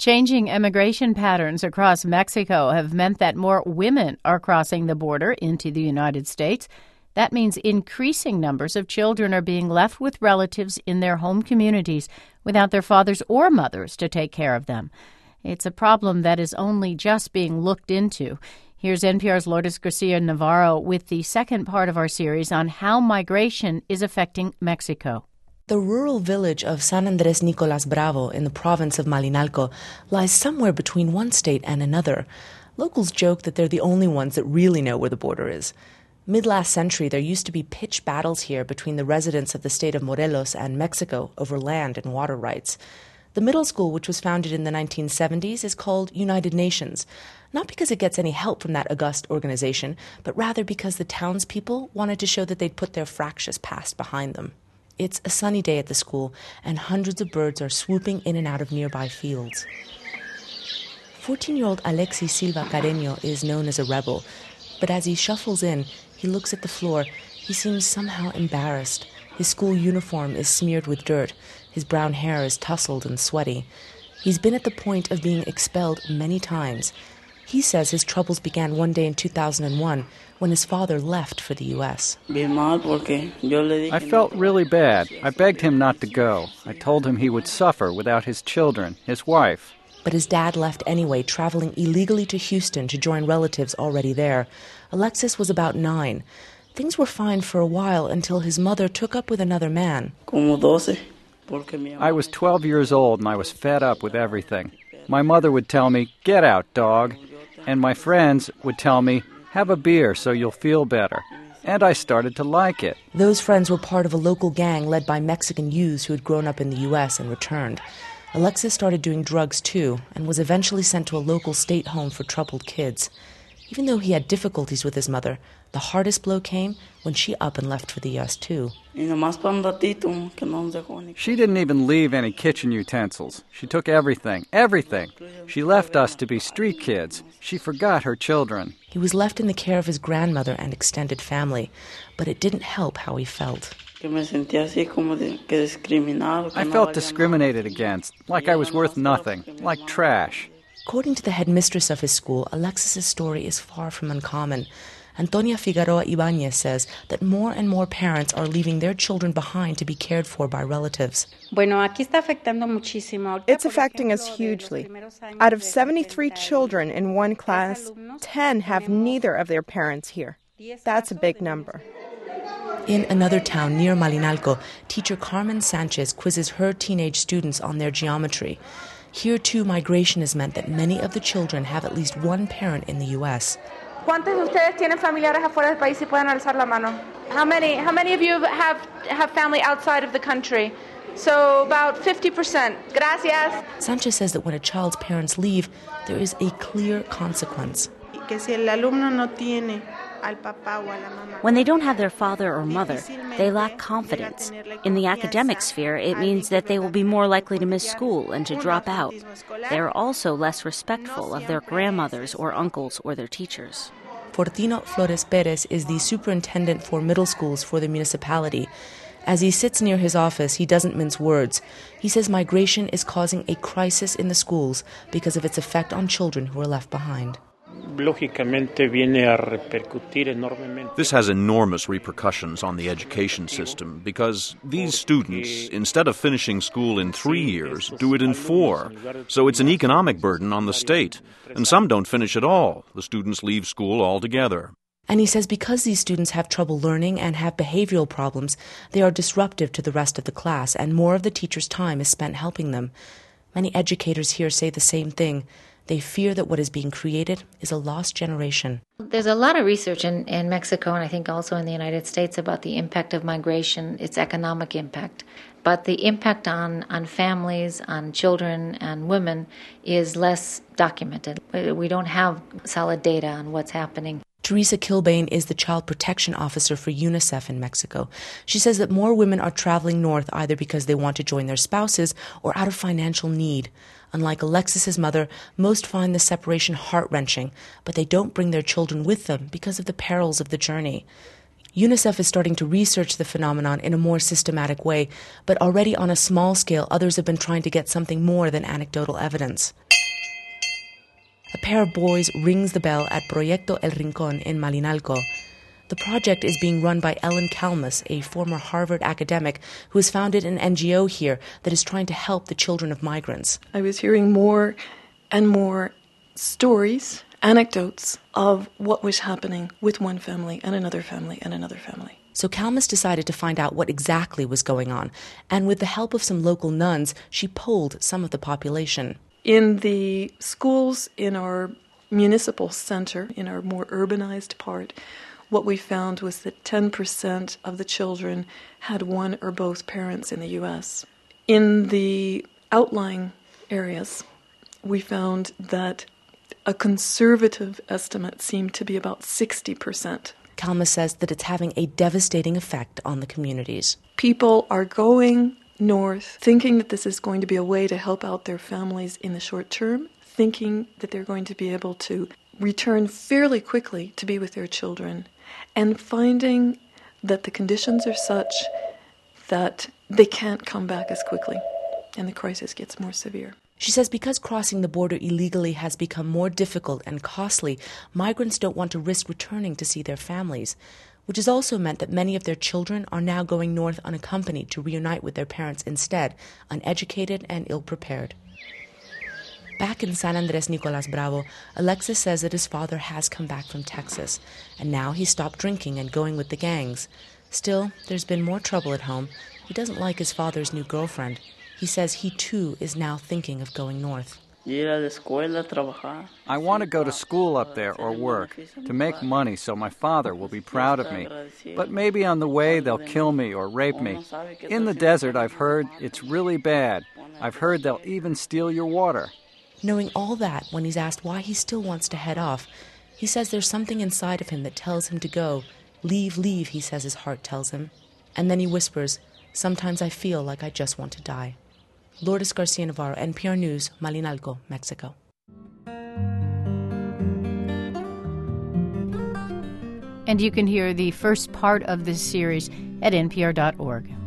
Changing immigration patterns across Mexico have meant that more women are crossing the border into the United States. That means increasing numbers of children are being left with relatives in their home communities without their fathers or mothers to take care of them. It's a problem that is only just being looked into. Here's NPR's Lourdes Garcia Navarro with the second part of our series on how migration is affecting Mexico. The rural village of San Andres Nicolas Bravo in the province of Malinalco lies somewhere between one state and another. Locals joke that they're the only ones that really know where the border is. Mid-last century, there used to be pitched battles here between the residents of the state of Morelos and Mexico over land and water rights. The middle school, which was founded in the 1970s, is called United Nations, not because it gets any help from that august organization, but rather because the townspeople wanted to show that they'd put their fractious past behind them. It's a sunny day at the school, and hundreds of birds are swooping in and out of nearby fields. 14-year-old Alexis Silva Carreño is known as a rebel, but as he shuffles in, he looks at the floor. He seems somehow embarrassed. His school uniform is smeared with dirt. His brown hair is tousled and sweaty. He's been at the point of being expelled many times. He says his troubles began one day in 2001 when his father left for the U.S. I felt really bad. I begged him not to go. I told him he would suffer without his children, his wife. But his dad left anyway, traveling illegally to Houston to join relatives already there. Alexis was about 9. Things were fine for a while until his mother took up with another man. I was 12 years old and I was fed up with everything. My mother would tell me, "Get out, dog." And my friends would tell me, "Have a beer so you'll feel better." And I started to like it. Those friends were part of a local gang led by Mexican youths who had grown up in the U.S. and returned. Alexis started doing drugs too and was eventually sent to a local state home for troubled kids. Even though he had difficulties with his mother, the hardest blow came when she up and left for the U.S. too. She didn't even leave any kitchen utensils. She took everything. She left us to be street kids. She forgot her children. He was left in the care of his grandmother and extended family, but it didn't help how he felt. I felt discriminated against, like I was worth nothing, like trash. According to the headmistress of his school, Alexis's story is far from uncommon. Antonia Figueroa Ibanez says that more and more parents are leaving their children behind to be cared for by relatives. It's affecting us hugely. Out of 73 children in one class, 10 have neither of their parents here. That's a big number. In another town near Malinalco, teacher Carmen Sanchez quizzes her teenage students on their geometry. Here, too, migration has meant that many of the children have at least one parent in the U.S. ¿Cuántos de ustedes tienen familiares afuera del país y pueden alzar la mano? How many of you have family outside of the country? So about 50%. Gracias. Sanchez says that when a child's parents leave, there is a clear consequence. When they don't have their father or mother, they lack confidence. In the academic sphere, it means that they will be more likely to miss school and to drop out. They are also less respectful of their grandmothers or uncles or their teachers. Fortino Flores Perez is the superintendent for middle schools for the municipality. As he sits near his office, he doesn't mince words. He says migration is causing a crisis in the schools because of its effect on children who are left behind. This has enormous repercussions on the education system because these students, instead of finishing school in 3 years, do it in 4. So it's an economic burden on the state. And some don't finish at all. The students leave school altogether. And he says because these students have trouble learning and have behavioral problems, they are disruptive to the rest of the class, and more of the teacher's time is spent helping them. Many educators here say the same thing. They fear that what is being created is a lost generation. There's a lot of research in Mexico and I think also in the United States about the impact of migration, its economic impact. But the impact on families, on children and women is less documented. We don't have solid data on what's happening. Teresa Kilbane is the child protection officer for UNICEF in Mexico. She says that more women are traveling north either because they want to join their spouses or out of financial need. Unlike Alexis's mother, most find the separation heart-wrenching, but they don't bring their children with them because of the perils of the journey. UNICEF is starting to research the phenomenon in a more systematic way, but already on a small scale, others have been trying to get something more than anecdotal evidence. A pair of boys rings the bell at Proyecto El Rincón in Malinalco. The project is being run by Ellen Kalmus, a former Harvard academic who has founded an NGO here that is trying to help the children of migrants. I was hearing more and more stories, anecdotes of what was happening with one family and another family and another family. So Kalmus decided to find out what exactly was going on, and with the help of some local nuns, she polled some of the population. In the schools in our municipal center, in our more urbanized part, what we found was that 10% of the children had one or both parents in the U.S. In the outlying areas, we found that a conservative estimate seemed to be about 60%. Kalmus says that it's having a devastating effect on the communities. People are going north, thinking that this is going to be a way to help out their families in the short term, thinking that they're going to be able to return fairly quickly to be with their children, and finding that the conditions are such that they can't come back as quickly, and the crisis gets more severe. She says because crossing the border illegally has become more difficult and costly, migrants don't want to risk returning to see their families, which has also meant that many of their children are now going north unaccompanied to reunite with their parents instead, uneducated and ill-prepared. Back in San Andres Nicolas Bravo, Alexis says that his father has come back from Texas, and now he's stopped drinking and going with the gangs. Still, there's been more trouble at home. He doesn't like his father's new girlfriend. He says he too is now thinking of going north. I want to go to school up there or work, to make money so my father will be proud of me. But maybe on the way they'll kill me or rape me. In the desert, I've heard it's really bad. I've heard they'll even steal your water. Knowing all that, when he's asked why he still wants to head off, he says there's something inside of him that tells him to go. Leave, leave, he says his heart tells him. And then he whispers, sometimes I feel like I just want to die. Lourdes Garcia Navarro, NPR News, Malinalco, Mexico. And you can hear the first part of this series at npr.org.